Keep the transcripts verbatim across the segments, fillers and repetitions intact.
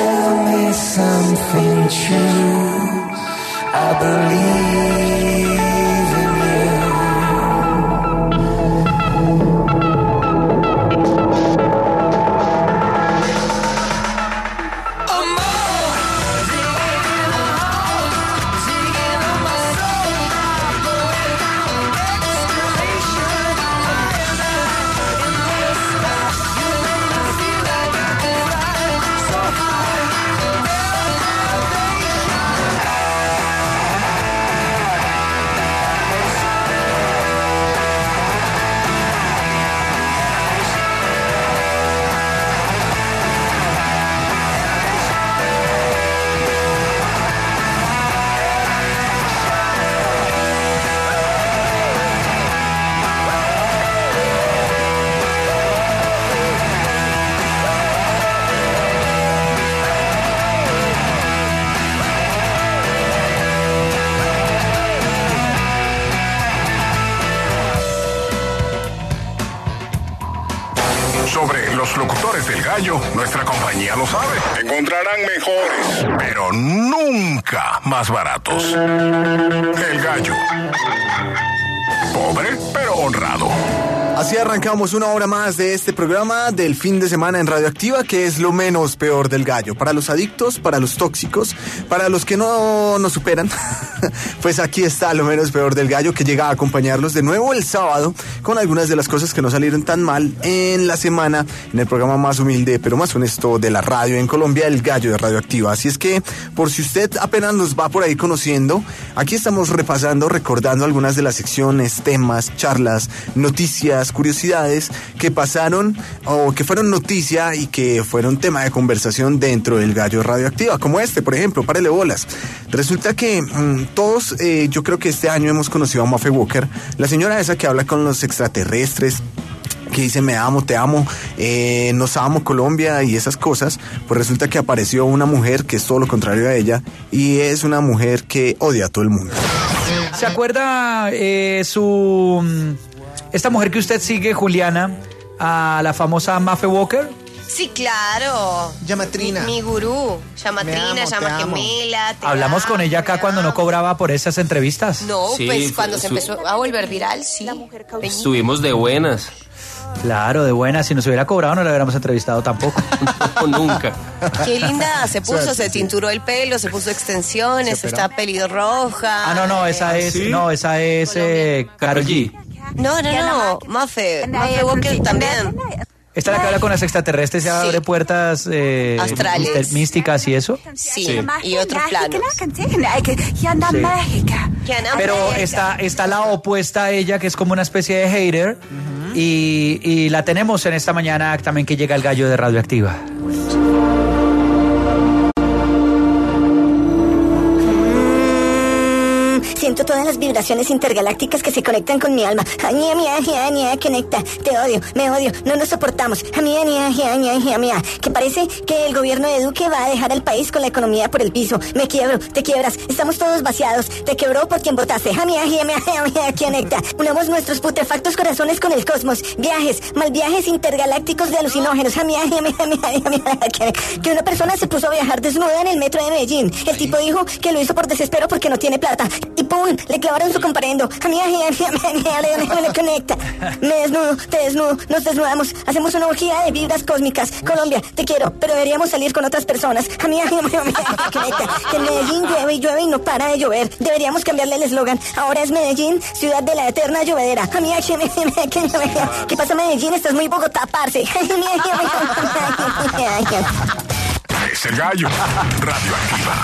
tell me something true. I believe in you. Sobre los locutores del gallo, nuestra compañía lo sabe. Encontrarán mejores, pero nunca más baratos. El gallo. Pobre, pero honrado. Así arrancamos una hora más de este programa del fin de semana en Radioactiva, que es lo menos peor del gallo. Para los adictos, para los tóxicos, para los que no nos superan, pues aquí está lo menos peor del gallo, que llega a acompañarlos de nuevo el sábado con algunas de las cosas que no salieron tan mal en la semana en el programa más humilde pero más honesto de la radio en Colombia, el gallo de Radioactiva. Así es que, por si usted apenas nos va por ahí conociendo, aquí estamos repasando, recordando algunas de las secciones, temas, charlas, noticias, curiosidades que pasaron o que fueron noticia y que fueron tema de conversación dentro del gallo Radioactiva, como este, por ejemplo. Párele bolas. Resulta que mmm, todos, eh, yo creo que este año hemos conocido a Maffe Walker, la señora esa que habla con los extraterrestres, que dice me amo, te amo, eh, nos amo Colombia y esas cosas. Pues resulta que apareció una mujer que es todo lo contrario a ella y es una mujer que odia a todo el mundo. ¿Se acuerda eh, su... esta mujer que usted sigue, Juliana, a la famosa Maffe Walker? Sí, claro. Llamatrina. Mi, mi gurú. Llamatrina, llama gemela. Hablamos amo, con ella acá cuando no cobraba por esas entrevistas. No, Sí, pues cuando su- se empezó a volver viral, sí. Estuvimos de buenas. Claro, de buena. Si nos hubiera cobrado no la hubiéramos entrevistado tampoco. No, nunca. Qué linda se puso, Suerte, se sí. tinturó el pelo, se puso extensiones, Se operó. está pelirroja. Ah, no, no, esa es, no, esa es eh, Karol G. No, no, no, Maffe, Maffe Walker también. Esta es la que habla con las extraterrestres y abre puertas eh, Astrales. mister- místicas y eso. Sí, Sí. y otros planos. Pero está, está la opuesta a ella, que es como una especie de hater. y, y la tenemos en esta mañana también, que llega el gallo de Radioactiva. Siento todas las vibraciones intergalácticas que se conectan con mi alma. Aña, mía, mía, mía, conecta. Te odio, me odio, no nos soportamos. Mía, mía, mía, mía, mía, mía. Que parece que el gobierno de Duque va a dejar al país con la economía por el piso. Me quiebro, te quiebras, estamos todos vaciados. Te quebró por quien votaste. Mía, mía, mía, mía, conecta. Unamos nuestros putrefactos corazones con el cosmos. Viajes, mal viajes intergalácticos de alucinógenos. Mía, mía, mía, mía, mía. Que una persona se puso a viajar desnuda en el metro de Medellín. El tipo dijo que lo hizo por desespero porque no tiene plata. Y ¡pum! Le clavaron su comparendo. A mí, a mí, a mí, a mí, a mí, me conecta. Me desnudo, te desnudo, nos desnudamos. Hacemos una orgía de vibras cósmicas. Colombia, te quiero, pero deberíamos salir con otras personas. A mí, a mí, a mí, a mí, me conecta. Que en Medellín llueve y llueve y no para de llover. Deberíamos cambiarle el eslogan. Ahora es Medellín, ciudad de la eterna llovedera. A mí, a mí, a mí, a mí, ¿qué pasa, Medellín? Estás muy Bogotá, parce. Es el gallo. Radioactiva.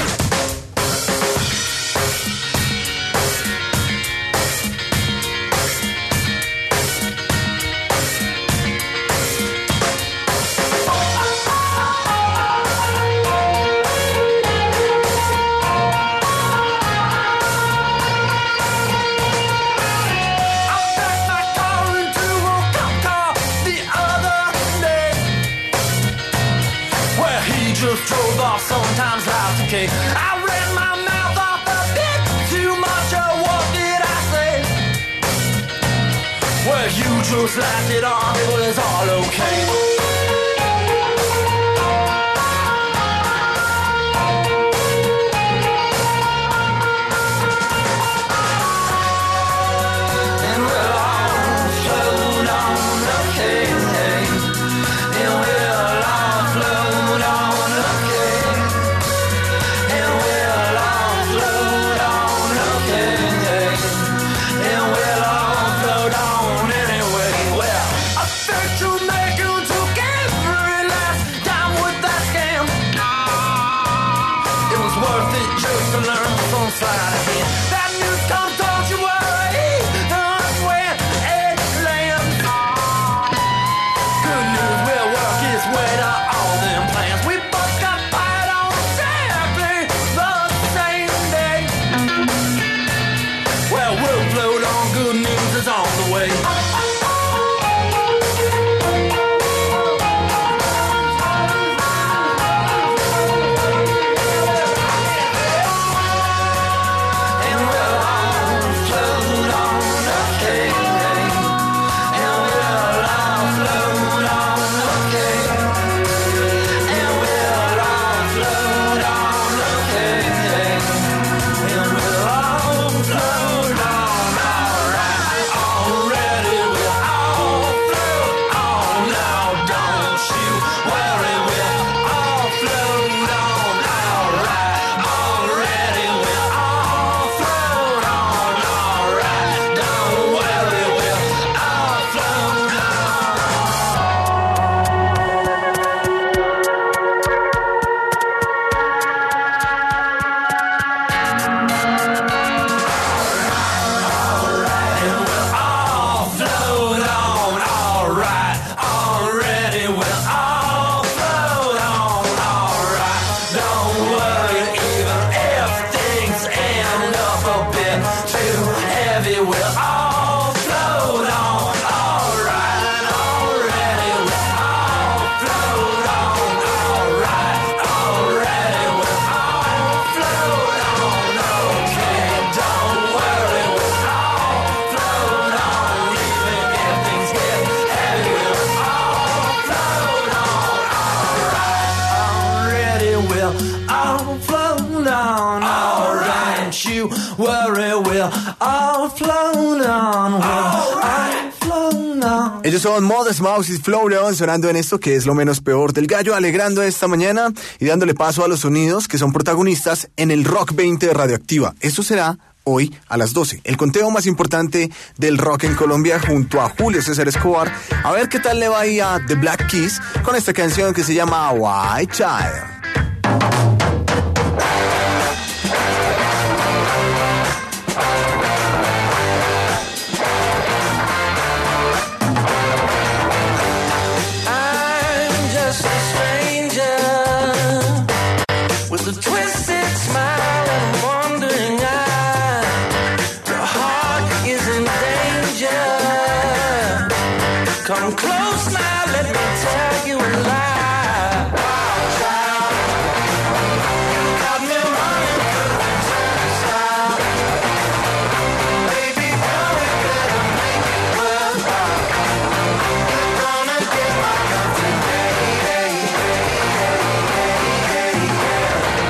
Just drove off, sometimes life's okay. I ran my mouth off a bit too much, or what did I say? Well, you just laughed it off, it was all okay. slide ahead. That news comes, don't you worry, that's when it lands. Good news will work its way to all them plans. We both got fired on exactly the same day. Well, we'll float on, good news is on the way. Ellos son Modest Mouse y Float On, sonando en esto que es lo menos peor del gallo, alegrando esta mañana y dándole paso a los sonidos que son protagonistas en el Rock veinte de Radioactiva. Esto será hoy a las doce. El conteo más importante del rock en Colombia junto a Julio César Escobar. A ver qué tal le va ahí a The Black Keys con esta canción que se llama White Child. A twisted smile and a wandering eye. Your heart is in danger. Come close now, let me tell you a lie. Wild child, got me running through the turnstile. Baby girl, we better make it worthwhile. You're gonna get my love today. Hey, hey, hey, hey, hey.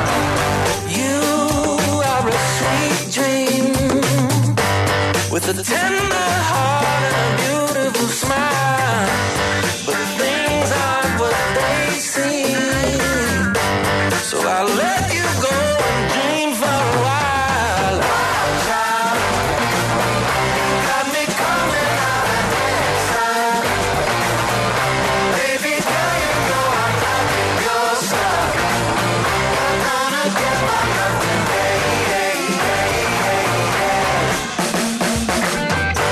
With a tender heart and a beautiful smile, but things aren't what they seem. So I'll let you go and dream for a while. Wild child, got me coming out of inside. Baby girl, you know I'm loving your style. I'm gonna get my love today. Hey, hey, hey, hey.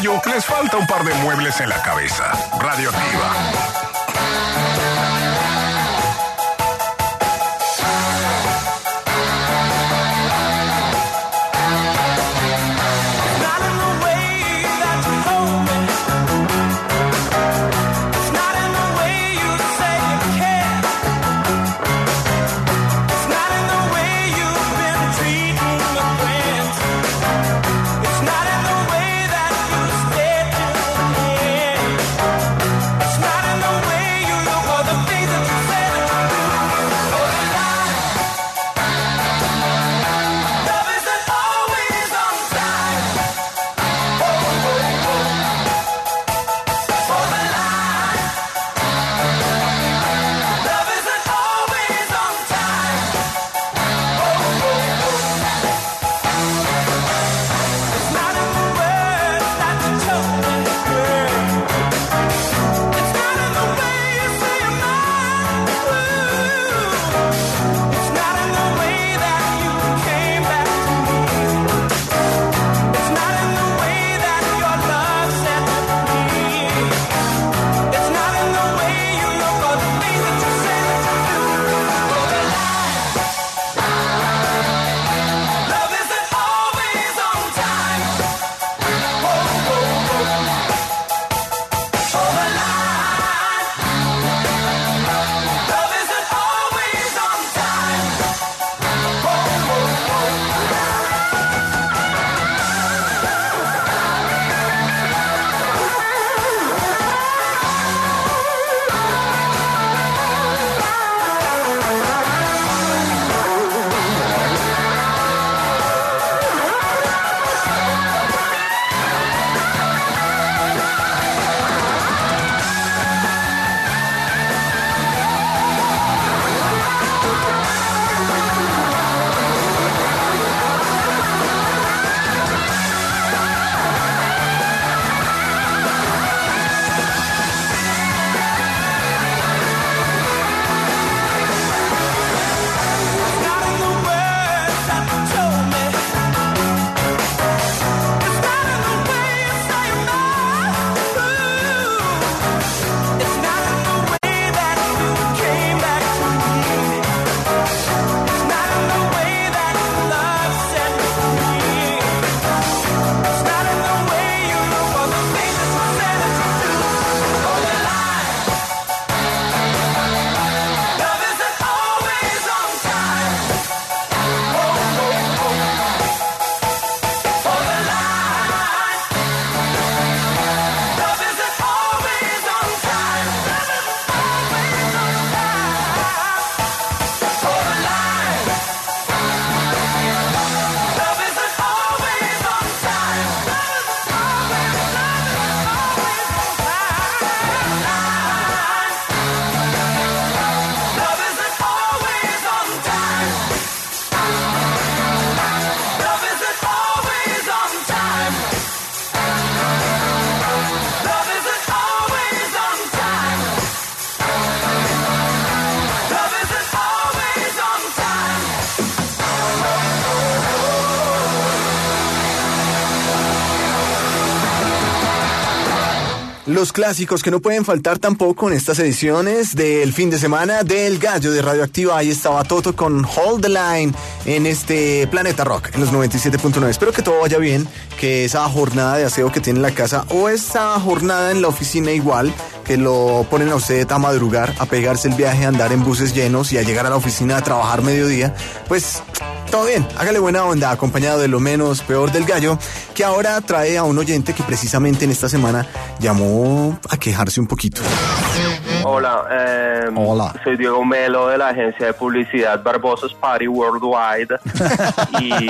gallo les falta un par de muebles en la cabeza. Radioactiva. Los clásicos que no pueden faltar tampoco en estas ediciones del fin de semana del Gallo de Radioactiva. Ahí estaba Toto con Hold the Line en este Planeta Rock en los noventa y siete punto nueve. Espero que todo vaya bien, que esa jornada de aseo que tiene en la casa o esa jornada en la oficina igual, que lo ponen a usted a madrugar, a pegarse el viaje, a andar en buses llenos y a llegar a la oficina a trabajar mediodía, pues todo bien, hágale buena onda, acompañado de lo menos peor del Gallo, que ahora trae a un oyente que precisamente en esta semana llamó a quejarse un poquito. Hola, eh, Hola. Soy Diego Melo de la agencia de publicidad Barbosa's Party Worldwide y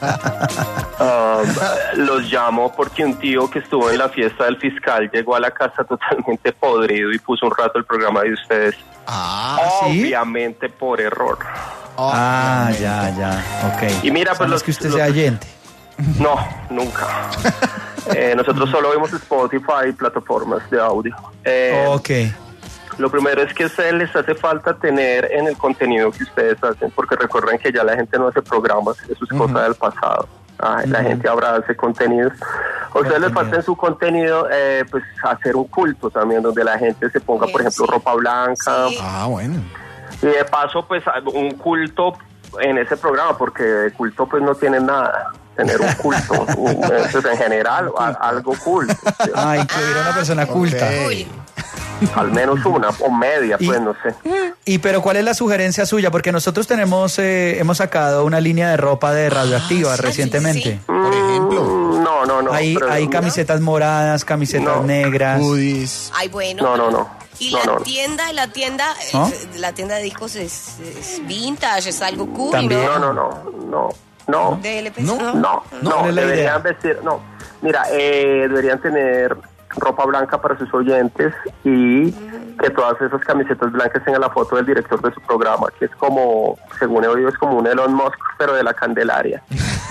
um, los llamo porque un tío que estuvo en la fiesta del fiscal llegó a la casa totalmente podrido y puso un rato el programa de ustedes. Ah, ¿sí? Obviamente por error. Ah, ya, ya, ok. Y mira, pues no los es que usted los, sea oyente. No, nunca. eh, nosotros solo vemos Spotify y plataformas de audio. Eh, Ok. Lo primero es que se les hace falta tener en el contenido que ustedes hacen, porque recuerden que ya la gente no hace programas, eso es cosa uh-huh. del pasado. Ay, la gente ahora hace contenidos. A ustedes les falta en su contenido, eh, pues, hacer un culto también, donde la gente se ponga, por ejemplo, Sí. ropa blanca. Sí. Ah, bueno. Y de paso, pues, un culto en ese programa, porque de culto, pues, no tienen nada. Tener un culto, un- pues, en general, a- algo culto. ¿sí? Ah, incluir a una persona culta. Uy, Al menos una, o media, Y- pues, no sé. Y pero ¿cuál es la sugerencia suya? Porque nosotros tenemos, eh, hemos sacado una línea de ropa de radioactiva sí, recientemente. sí. Por ejemplo, Mm, No, no, no. hay, pero- hay camisetas moradas, camisetas No. negras. hoodies. Ay, bueno. No, no, no. Y No, la no. tienda, la tienda, eh, ¿No? la tienda de discos es, es vintage, es algo cool, También. No, ¿no? no, no, no, no. De L P, No. ¿no? No, no, ¿Cuál es la deberían idea? vestir, no. Mira, eh, deberían tener ropa blanca para sus oyentes y que todas esas camisetas blancas tengan la foto del director de su programa, que es como, según he oído, es como un Elon Musk, pero de la Candelaria.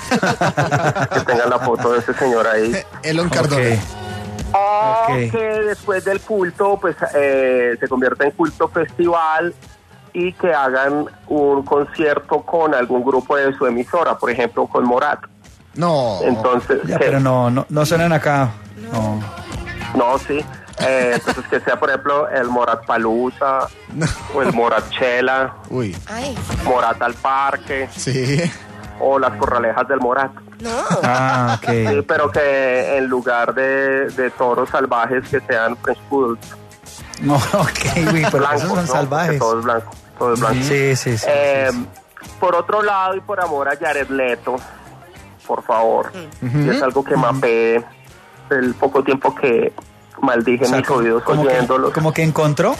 Que tengan la foto de ese señor ahí. Elon Cardona. Ok. O Ok. que después del culto, pues, eh, se convierta en culto festival y que hagan un concierto con algún grupo de su emisora, por ejemplo, con Morat. No. Entonces, Ya, que- pero no, no, no suenan acá. No. no, sí. Eh, entonces, que sea, por ejemplo, el Morat Palusa o el Morat Chela, Uy, Ay, Morat al Parque sí. o las Corralejas del Morat. no. Ah, Sí, ok. pero que en lugar de, de toros salvajes que sean French Poodles No, ok, uy, pero blancos, esos ¿no? son Porque salvajes. todo es blanco, todo es blanco. Sí, sí, sí. Eh, sí, sí. Por otro lado, y por amor a Jared Leto, por favor, y es algo que mapeé el poco tiempo que maldije O sea, mis como- oídos como que, oyéndolos. como que encontró.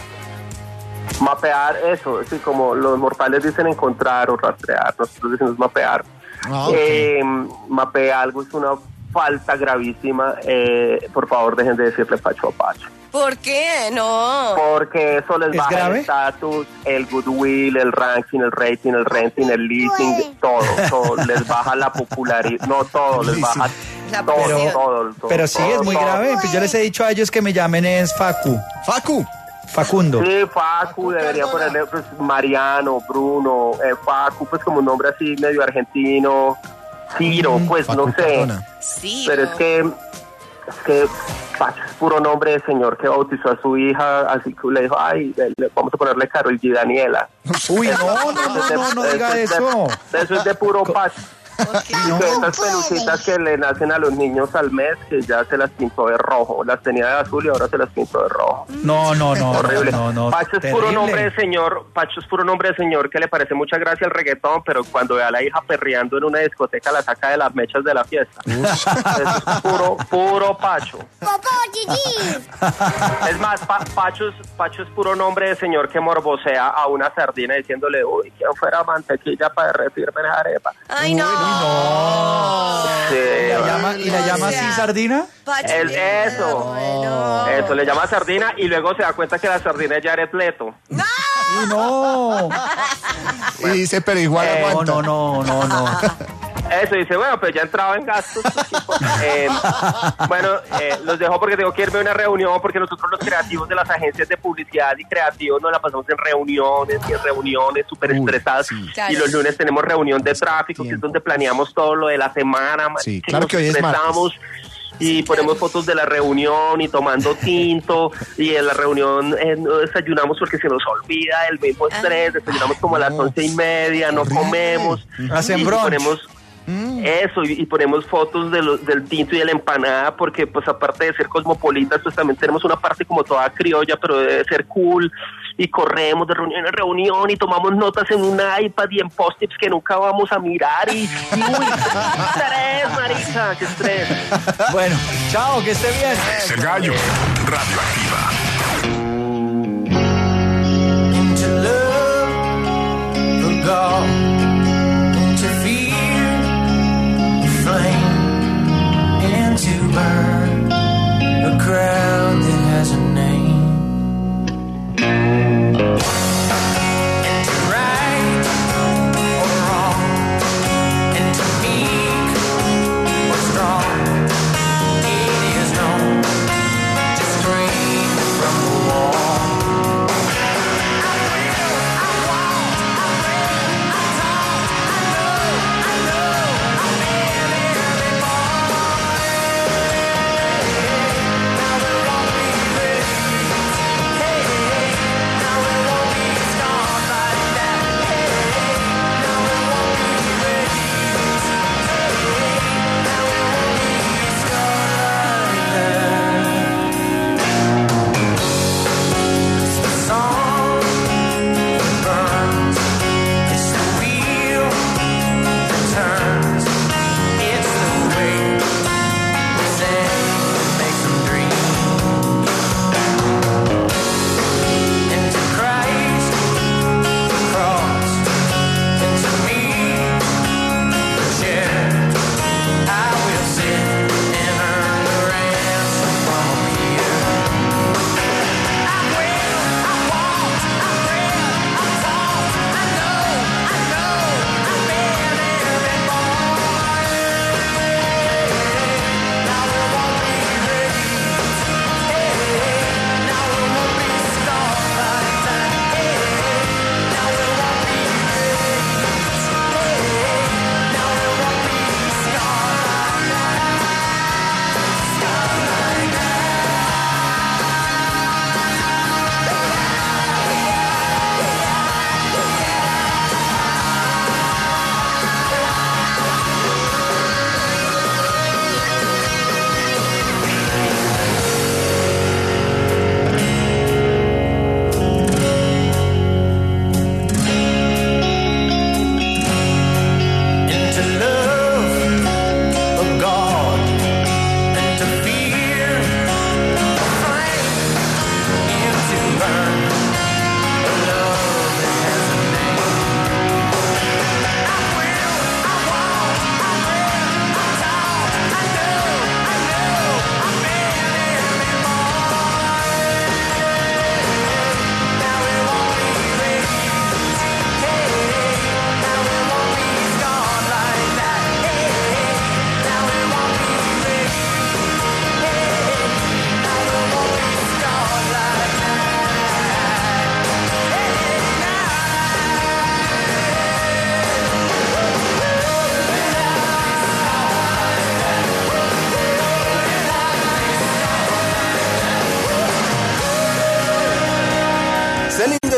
Mapear eso, sí, como los mortales dicen encontrar o rastrear, nosotros decimos mapear. Ah, ok. Eh, mapear algo es una falta gravísima. Eh, por favor, dejen de decirle Pacho a Pacho. ¿Por qué? No. Porque eso les ¿Es baja grave? el estatus, el goodwill, el ranking, el rating, el renting, el leasing, todo, todo. Les baja la popularidad, no todo, les baja La todo, presión. todo, todo. Pero sí, todo, es muy todo. grave. Pues yo les he dicho a ellos que me llamen es Facu. Facu. Facundo. Sí, Facu, debería ponerle pues, Mariano, Bruno, eh, Facu, pues como un nombre así medio argentino, Ciro, pues Facu no sé. Cardona. Sí. Pero es que, es que Pacho es puro nombre de señor que bautizó a su hija, así que le dijo, ay, le- le- vamos a ponerle Carol G. Daniela. Uy, no, no, no, no, no diga es de- eso. Eso es de puro Pacho. ¿Por qué? Y que esas pelucitas que le nacen a los niños al mes, que ya se las pintó de rojo. Las tenía de azul y ahora se las pintó de rojo. No, no, no, Horrible. no, no, no. Pacho es puro terrible. nombre de señor, Pacho es puro nombre de señor que le parece mucha gracia al reggaetón, pero cuando ve a la hija perreando en una discoteca la saca de las mechas de la fiesta. Eso es puro, puro Pacho. Es más, Pa- Pacho, es, Pacho es puro nombre de señor que morbosea a una sardina diciéndole, uy, quien fuera mantequilla para derretirme en esa arepa. Ay, no. Sí, ¿Y la llama, y la llama O sea, así sardina? Pacho, Es eso. bueno. Eso, le llama sardina y luego se da cuenta que la sardina es Jared Leto. Uy, no. Y dice, pero igual Eh, No, aguanta. no, no, no, no. Eso, dice, bueno, pues ya entraba en gastos. Eh, bueno, eh, los dejo porque tengo que irme a una reunión, porque nosotros los creativos de las agencias de publicidad y creativos nos la pasamos en reuniones y en reuniones súper Uy, estresadas. sí. Claro. Y los lunes tenemos reunión de tráfico, que es Tiempo. donde planeamos todo lo de la semana. Sí, que claro nos que hoy es martes. estresamos y ponemos fotos de la reunión y tomando tinto y en la reunión eh, no desayunamos porque se nos olvida el mismo estrés, desayunamos como a las No. once y media, no Horrible. comemos. Hacen y brunch. ponemos eso y, y ponemos fotos de los, del tinto y de la empanada porque pues aparte de ser cosmopolitas pues también tenemos una parte como toda criolla pero debe ser cool y corremos de reunión en reunión y tomamos notas en un iPad y en post-its que nunca vamos a mirar y, y uy, qué estrés, marica, qué estrés. Bueno, chao, que esté bien. Es el gallo. Radioactiva. To love, the gall, to fear, the flame, and to burn a crowd that has a name. And to right or wrong, and to meek or strong, it is known to scream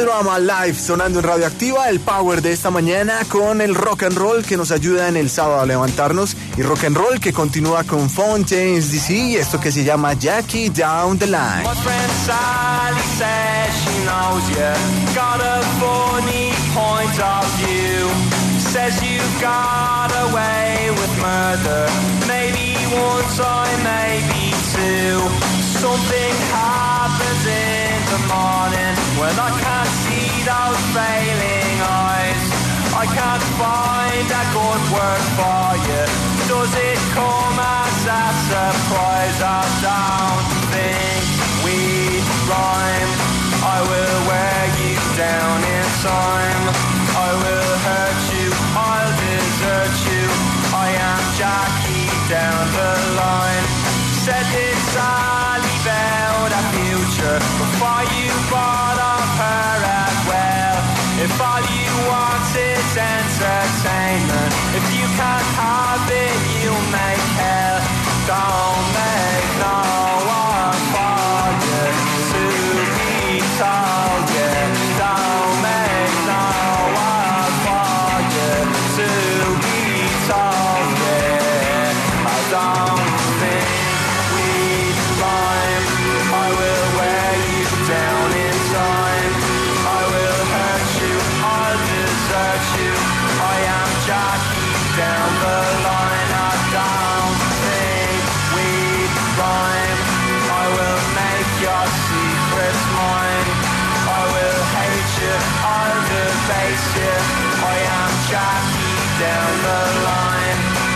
Drama Live sonando en Radioactiva, el power de esta mañana con el rock and roll que nos ayuda en el sábado a levantarnos, y rock and roll que continúa con Fontaines D C y esto que se llama Jackie Down the Line. My friend Sally says she knows you got a funny point of view. Says you got away with murder, maybe one time, maybe two. Something happens in the morning when I can't see those failing eyes. I can't find a good word for you. Does it come as a surprise? I don't think we rhyme. I will wear you down in time. I will hurt you, I'll desert you. I am Jackie down the line. Said this Sally about a future before you bought off her as well. If all you want is entertainment, if you can't have it, you make hell. Don't make no one for you to be told, yeah. Don't make no one for you to be told, yeah. I don't think we rhyme. I will wear you down in time. I will hurt you, I'll desert you. I am Jackie down the line. I don't think we rhyme. I will make your secrets mine. I will hate you, I'll debase you. I am Jackie down the line.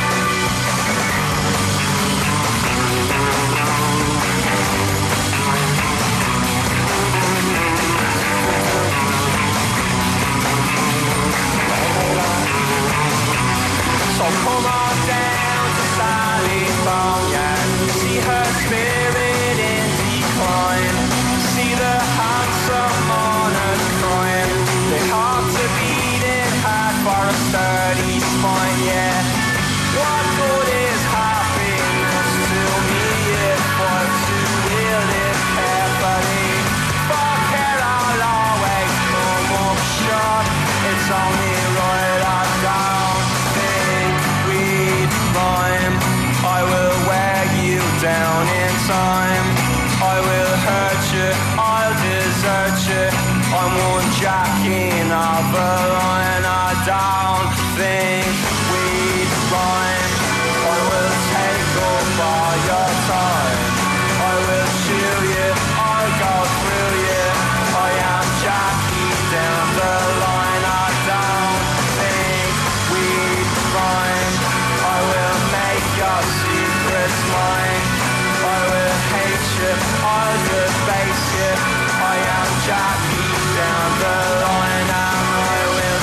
So come on down to Sally's Boneyard. See her spirit in decline. See the handsome monarch crying. They have to beat it hard for a sturdy spine, yeah. What good is happiness to me if I'm to wield it carefully? For care I'll always come up short. It's only right I don't think we'd rhyme. I will wear you down in time. I will hurt you, I'll desert you. I'm one jacking of a line. I don't think we'd rhyme. I will take up all your time. I will chew you, I'll go through you. I am Jackie down the line. I don't think we'd rhyme. I will make your secrets mine. I will hate you, I'll debase you. I am Jackie down the line, and I will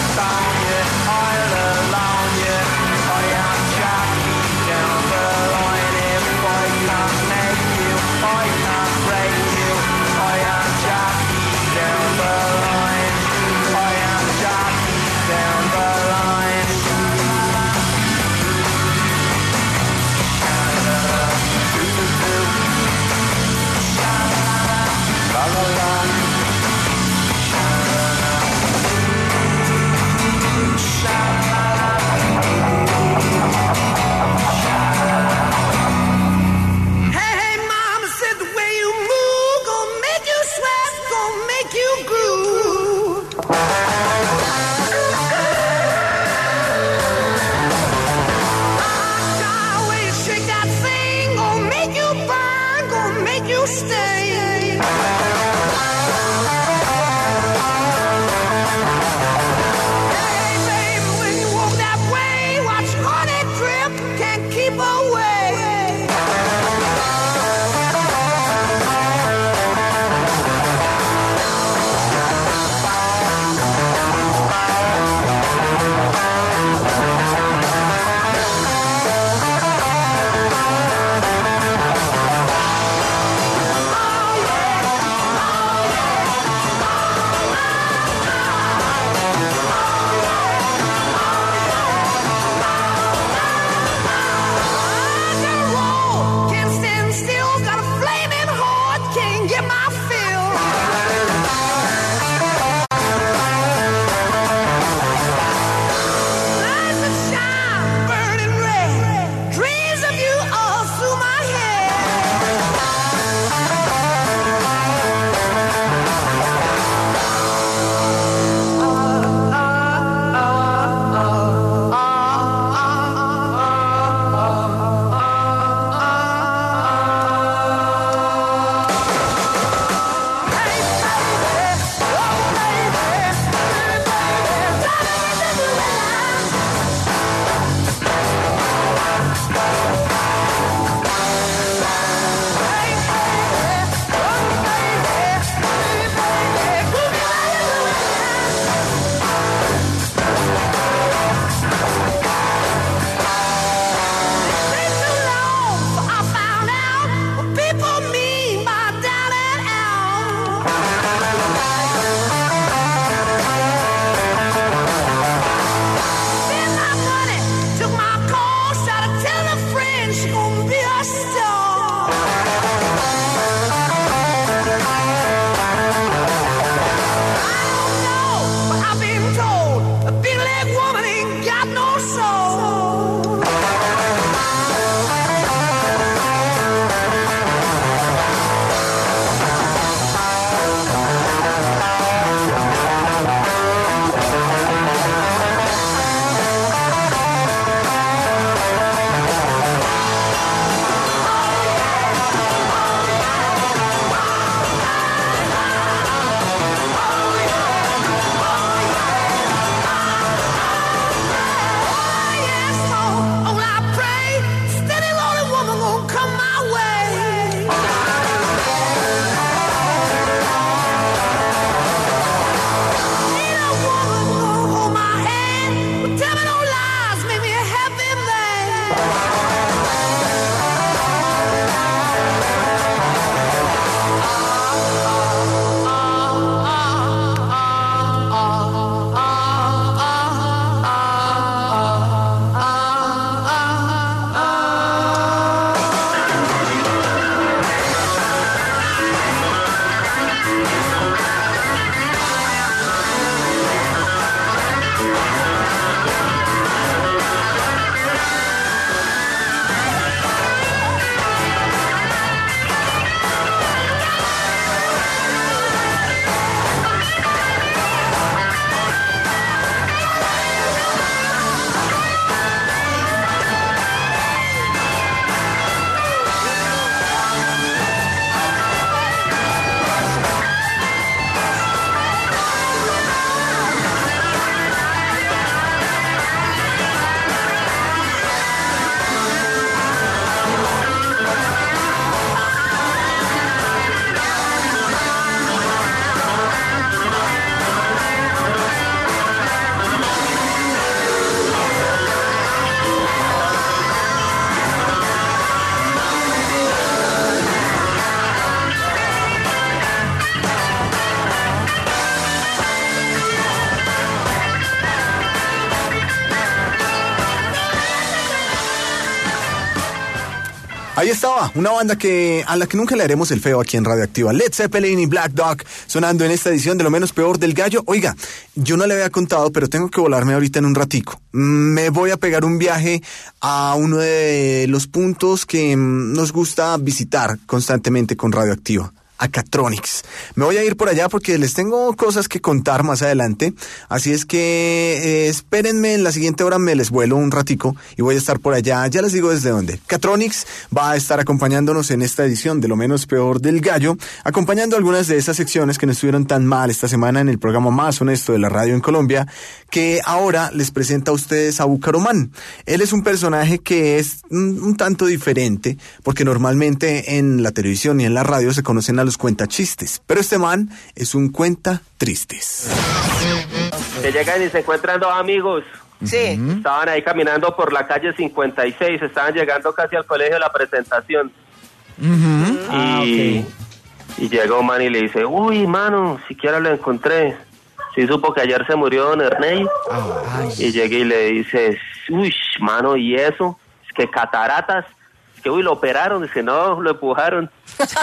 Ahí estaba, una banda que a la que nunca le haremos el feo aquí en Radioactiva. Led Zeppelin y Black Dog sonando en esta edición de Lo Menos Peor del Gallo. Oiga, yo no le había contado, pero tengo que volarme ahorita en un ratico. Me voy a pegar un viaje a uno de los puntos que nos gusta visitar constantemente con Radioactiva. A Catronics. Me voy a ir por allá porque les tengo cosas que contar más adelante, así es que eh, espérenme, en la siguiente hora me les vuelo un ratico y voy a estar por allá, ya les digo desde dónde. Catronics va a estar acompañándonos en esta edición de Lo Menos Peor del Gallo, acompañando algunas de esas secciones que no estuvieron tan mal esta semana en el programa más honesto de la radio en Colombia, que ahora les presenta a ustedes a Bucaramán. Él es un personaje que es un, un tanto diferente, porque normalmente en la televisión y en la radio se conocen a los cuenta chistes, pero este man es un cuenta tristes. Que llegan y se encuentran dos amigos. Sí. Estaban ahí caminando por la calle cincuenta y seis, estaban llegando casi al colegio de la presentación. Uh-huh. Y, Ah, okay. y llega un man y le dice, uy, mano, siquiera lo encontré. Sí supo que ayer se murió don Ernei. Ay. Y llega y le dice, uy, mano, ¿y eso? Es que cataratas. Es que, uy, lo operaron. Dice, no, lo empujaron. Chiste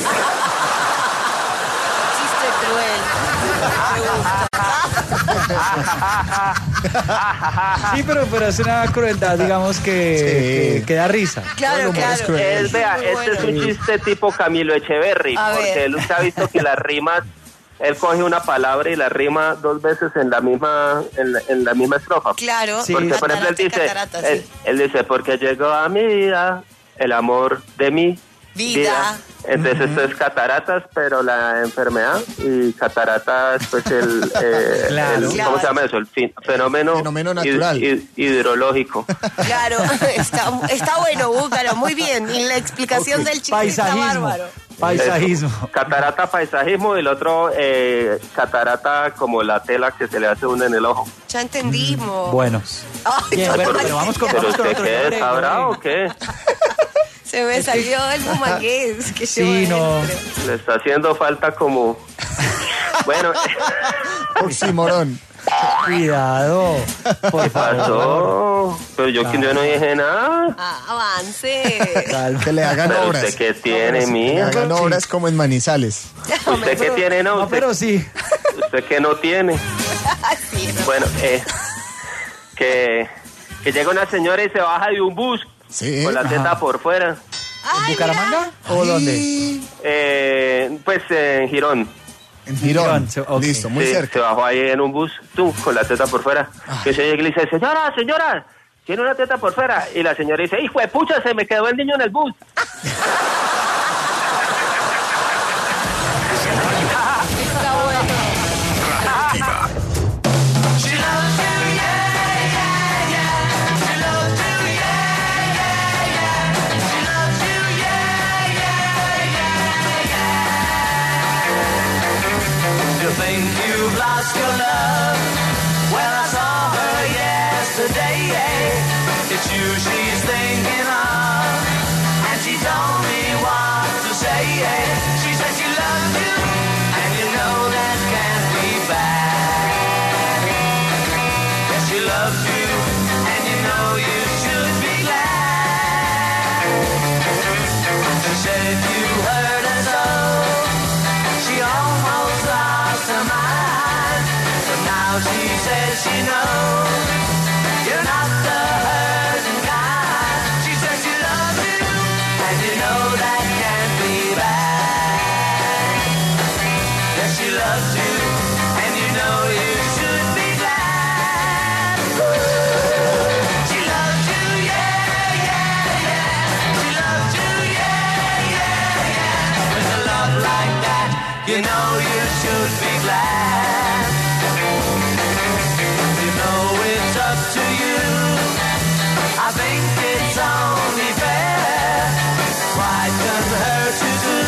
cruel. Sí, pero, pero es una crueldad, digamos, que, Sí. que, que da risa. Claro, claro. Es, vea, este es un chiste tipo Camilo Echeverry, A porque ver. él usted ha visto que las rimas, él coge una palabra y la rima dos veces en la misma en la, en la misma estrofa. Claro. Sí. Porque, por ejemplo, él dice, Catarata, sí. él, él dice, porque llegó a mi vida el amor de mi Vida. vida. Entonces esto es cataratas, pero la enfermedad, y cataratas, pues el, eh, Claro. el- ¿cómo se llama eso? El fin- fenómeno, Fenómeno natural. hid- hid- hidrológico. Claro, está, está bueno, búscalo, muy bien. Y la explicación del chiste está Paisajismo. bárbaro. Paisajismo. Eso. Catarata, paisajismo, y el otro, eh, catarata, como la tela que se le hace una en el ojo. Ya entendimos. Bueno. Ay, Bien, bueno, ay, pero vamos con, ¿Pero vamos con usted otro. qué? Lore, ¿Está Lore. bravo o qué? Se me salió el bumangués. Que Sí, llevo no. dentro. Le está haciendo falta como... Bueno, Oximorón. Cuidado. Por ¿qué favor. pasó? Pero yo que yo no dije nada. Ah, avance. Calma. Que le hagan ¿Pero obras. usted qué tiene, Que le mía? hagan obras como en Manizales. ¿Usted qué tiene, no? No, ¿Usted, pero sí. usted qué no tiene? Sí, no. Bueno, eh, que, que llega una señora y se baja de un bus Sí. con la teta Ajá. por fuera. Ay, ¿Bucaramanga? ¿O dónde? Eh, pues en Girón. En Girón. Girón, ok. Listo, muy Sí, cerca. se bajó ahí en un bus, tú, con la teta por fuera. Que se llega y le dice, señora, señora, tiene una teta por fuera. Y la señora dice, hijo de pucha, se me quedó el niño en el bus. Está bueno. Radioactiva. You think you've lost your love? Well, I saw her yesterday. It's you she's thinking of, and she told me what to say. She said she loves you, and you know that can't be bad. Yes, she loves you, and you know you should be glad. She said if you hurt her so, she almost lost her mind, but now she says she knows you're not the hurting kind. She says she loves you, and you know that can't be bad. Yes, she loves you, and you know you should be glad. She loves you, yeah, yeah, yeah. She loves you, yeah, yeah, yeah. With a love like that, you know you should be glad. You know it's up to you. I think it's only fair. Why does hurt to do?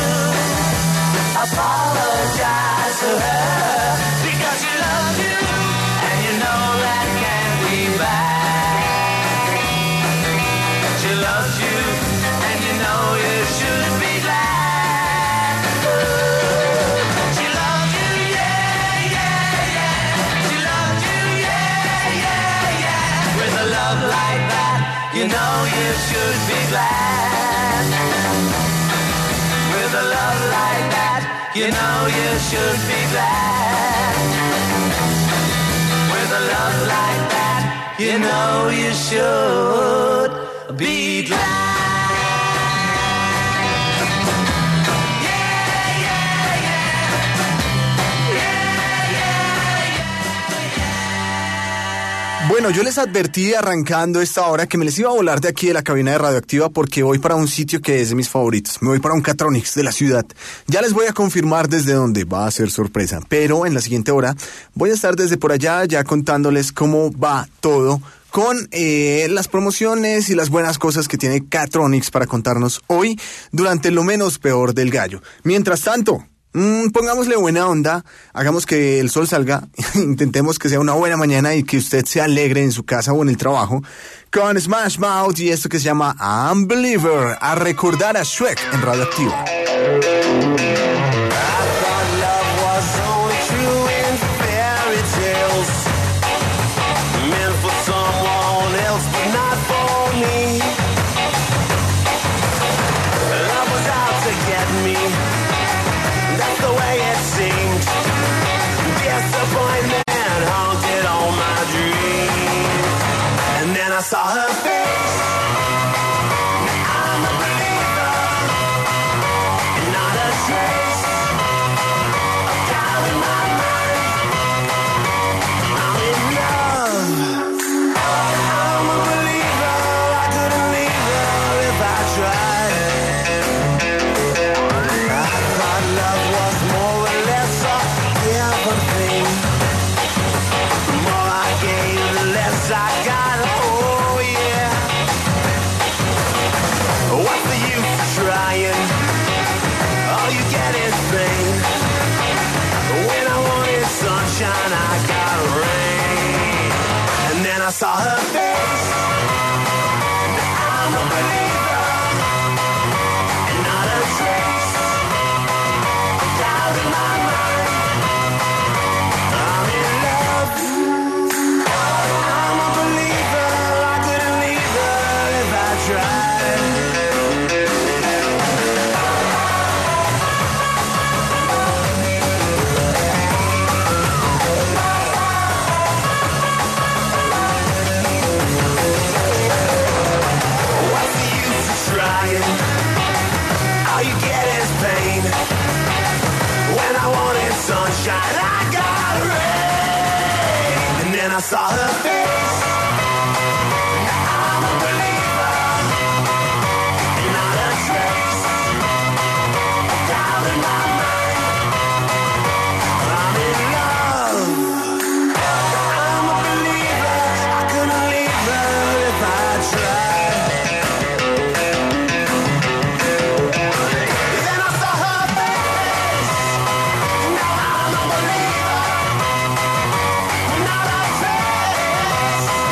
Apologize to her because she loves you, and you know that can't be bad. She loves you, and you know you should be glad. She loves you, yeah, yeah, yeah. She loves you, yeah, yeah, yeah. With a love like that, you know you should be glad. You know you should be glad. With a love like that, you know you should be glad. Bueno, yo les advertí arrancando esta hora que me les iba a volar de aquí de la cabina de Radioactiva porque voy para un sitio que es de mis favoritos. Me voy para un Catronics de la ciudad. Ya les voy a confirmar desde dónde, va a ser sorpresa. Pero en la siguiente hora voy a estar desde por allá ya contándoles cómo va todo con eh, las promociones y las buenas cosas que tiene Catronics para contarnos hoy durante lo menos peor del gallo. Mientras tanto, Mm, pongámosle buena onda, hagamos que el sol salga, intentemos que sea una buena mañana y que usted se alegre en su casa o en el trabajo con Smash Mouth y esto que se llama Unbeliever, a recordar a Shrek en Radioactiva. I saw her face. I'm a believer, and not a trace of doubt in my mind. I'm in love. I'm a believer. I couldn't leave her if I tried. I thought love was more or less a given thing. The more I gave, the less I got. Trying, all you get is pain. When I wanted sunshine, I got rain. And then I saw her face. I'm a believer, and not a trace of doubt in my mind. I'm in love. I'm a believer. I couldn't leave her if I tried. Sunshine, I got rain. And then I saw her face. I'm a believer, and not a trace of doubt in my mind. I'm in love. I'm a believer. I couldn't leave her if I tried. Then I saw her face. Now I'm a believer, not a trace.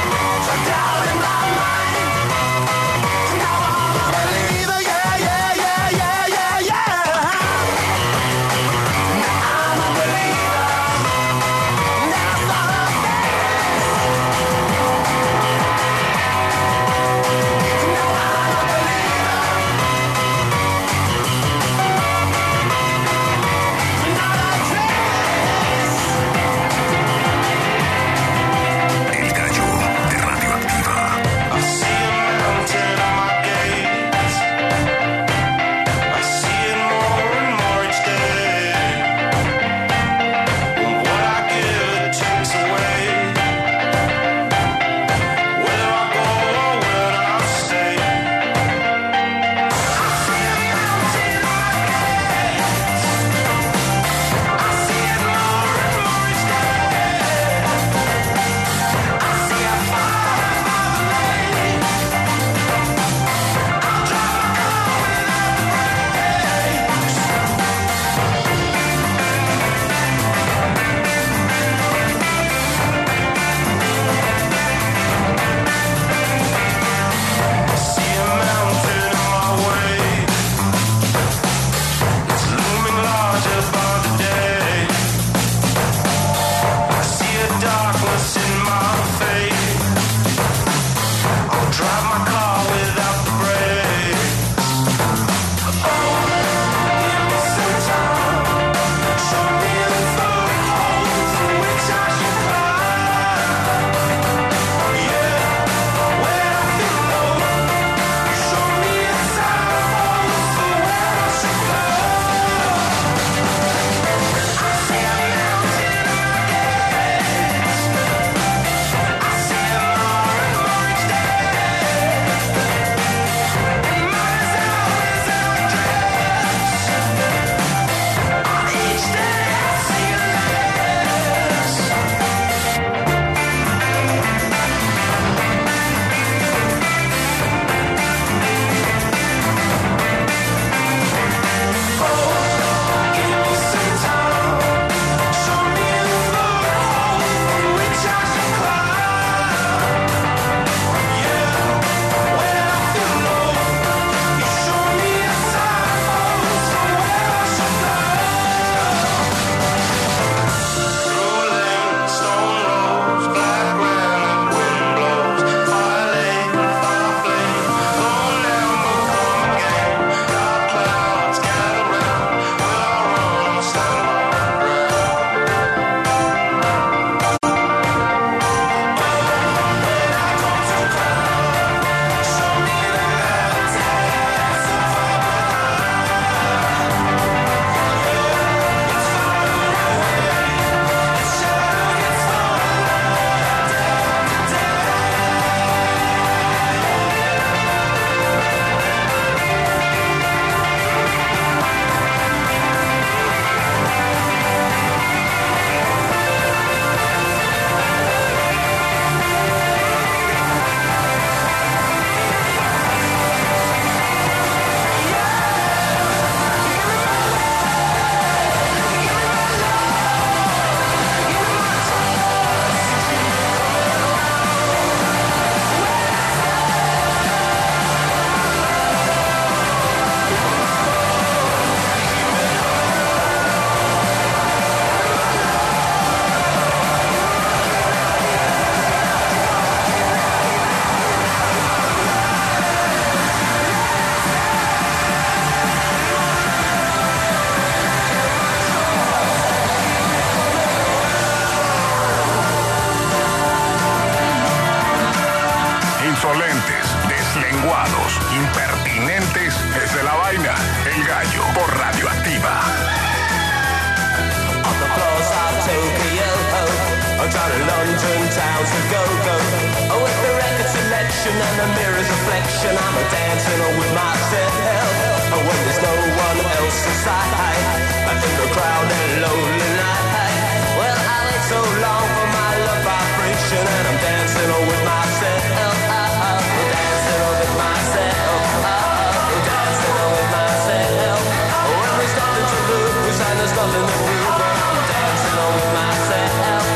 down in London town's a go-go. Oh, with the record selection and the mirror's reflection, I'm a dancing with myself. Oh, when there's no one else inside, I'm in the crowd and lonely night. Well, I wait so long for my love vibration, and I'm dancing with myself. I'm dancing with myself. I'm dancing with myself. Oh, when there's nothing to lose and there's nothing to prove, I'm dancing with myself.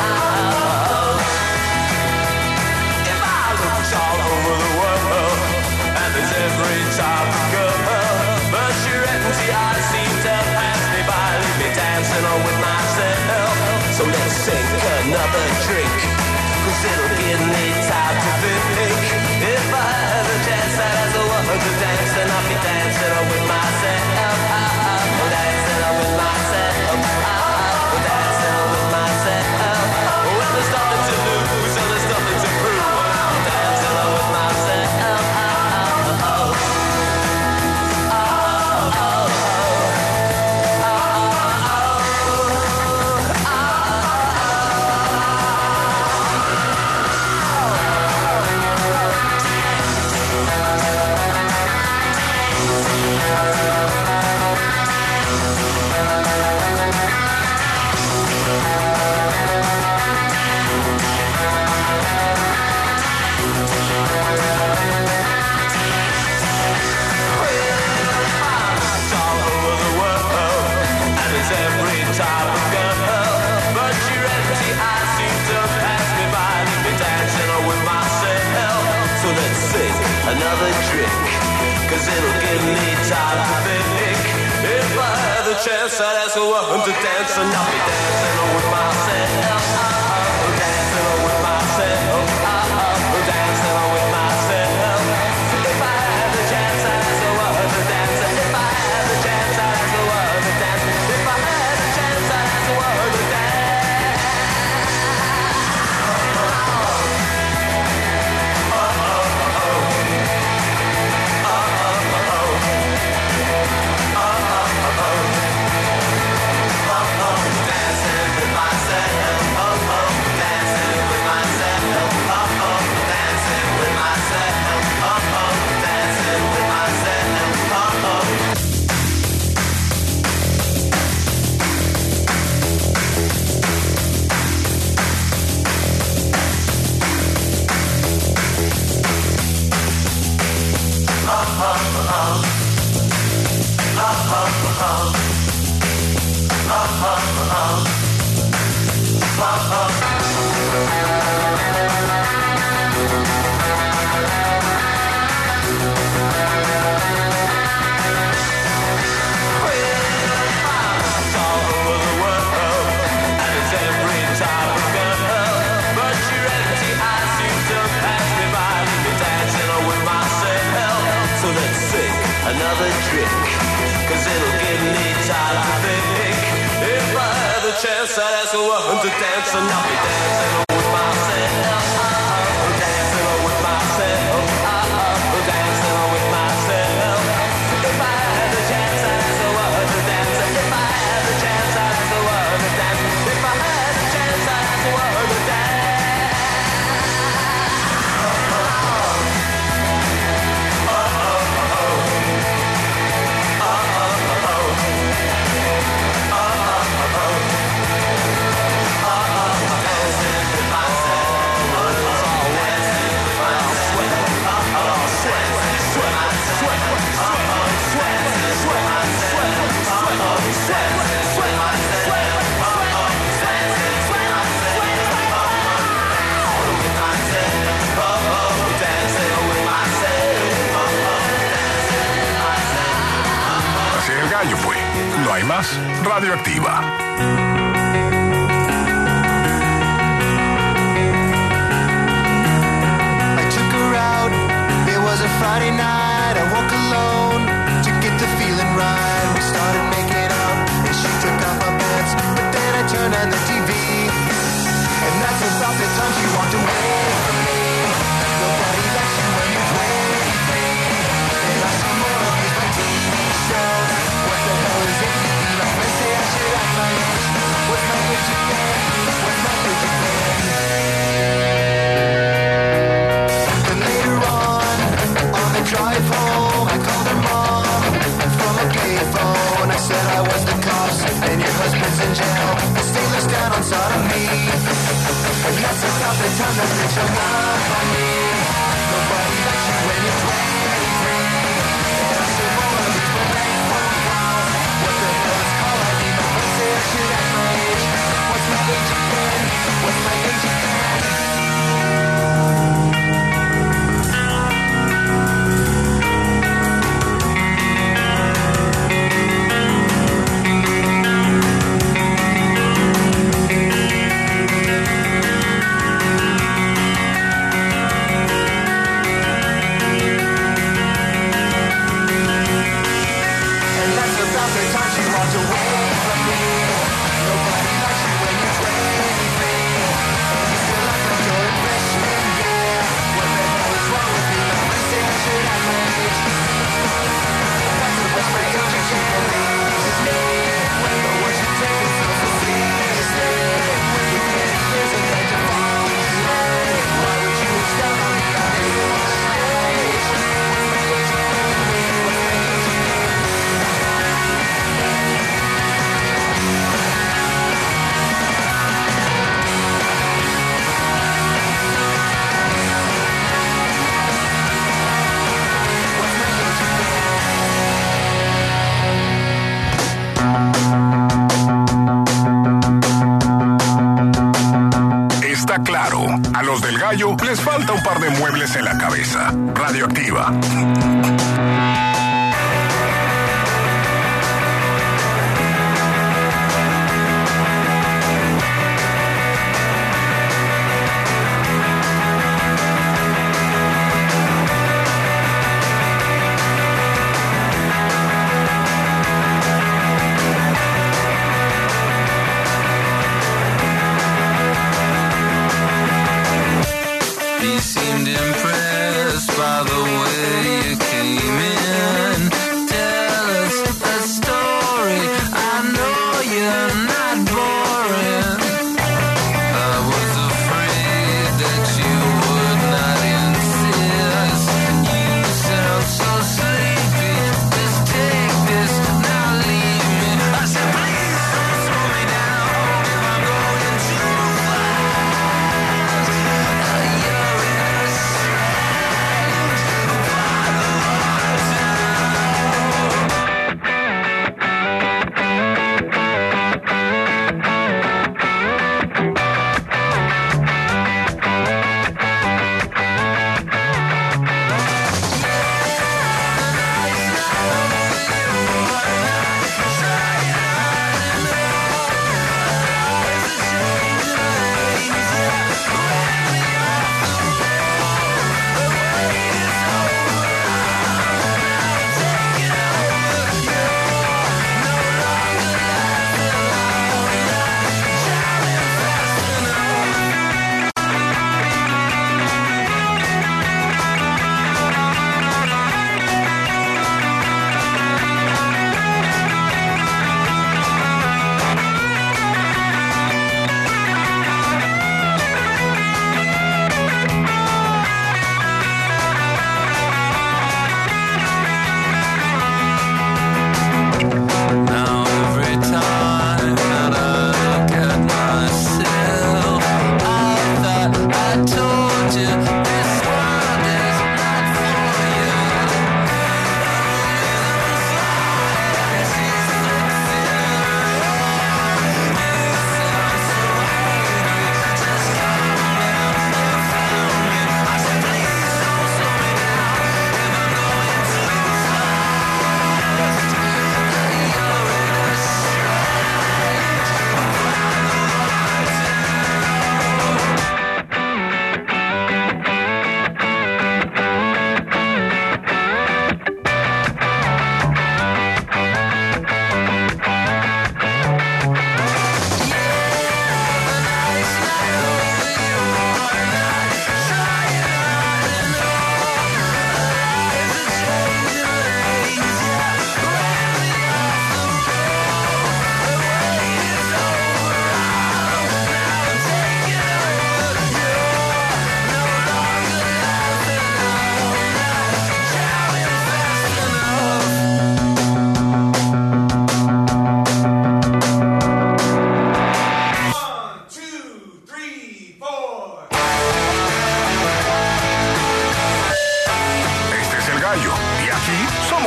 If I look all over the world, and there's every type of girl, but your empty eyes seem to pass me by, leave me dancing with myself. So let's sink another drink, cause it'll give me time to think. If I had a chance I'd as a woman to dance, then I'll be dancing with myself. I'm dancing with myself. I'm dancing with myself. When there's nothing to lose and there's nothing to prove, I'm dancing with myself. Another drink, cause it'll give me time to think. If I had the chance I'd ask a woman to dance, and I'll be dancing with myself. I'm dancing with myself. I'm dancing with myself. If I had the chance I'd ask a woman to dance. If I had the chance I'd ask a woman to dance. If I had the chance I'd ask a woman to dance. Another drink, cause it'll give me time to think. If I had the chance I'd ask a woman to dance, and I'll be dancing with myself. I'm dancing with myself. I'm dancing with myself. If I had the chance I'd ask a woman to dance. If I had the chance I'd ask a woman to dance. If I had the chance I'd ask a woman to dance. Así el gallo fue. No hay más. Radioactiva. Friday night, I woke alone to get the feeling right. We started making out, and she took off my pants, but then I turned on the T V, and that's about the time she walked away from me. Nobody likes you when you're twenty-three, and I saw more of these my T V shows. What the hell is A D D? My friends say I should act my age. Está claro, a los del Gallo les falta un par de muebles en la cabeza. Radioactiva. He seemed impressed by the way you came in.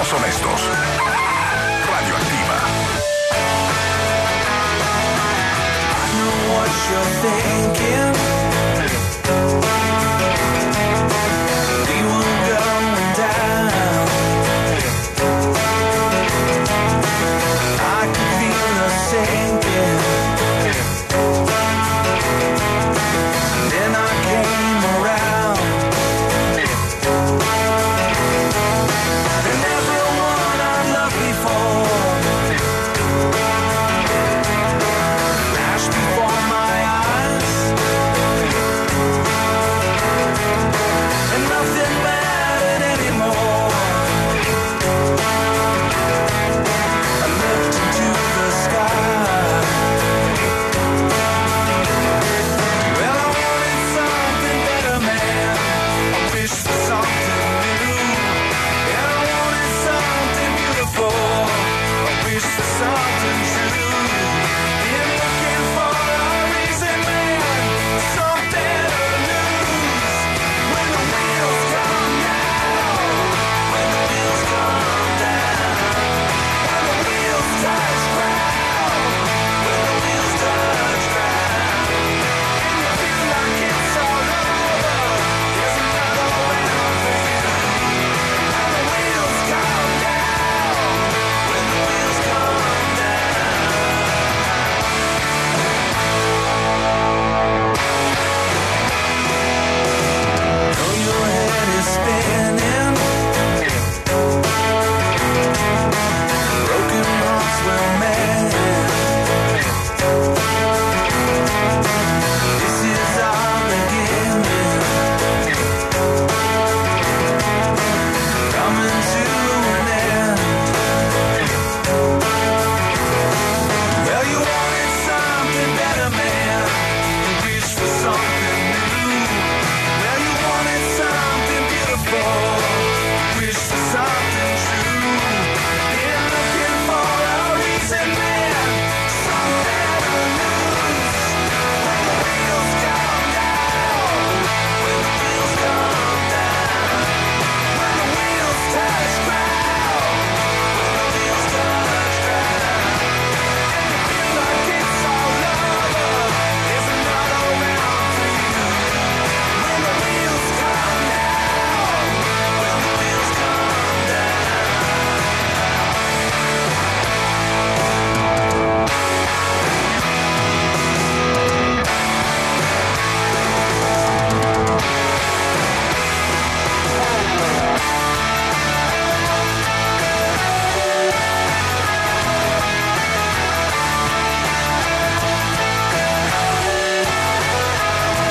somos honestos. Radioactiva. What you're thinking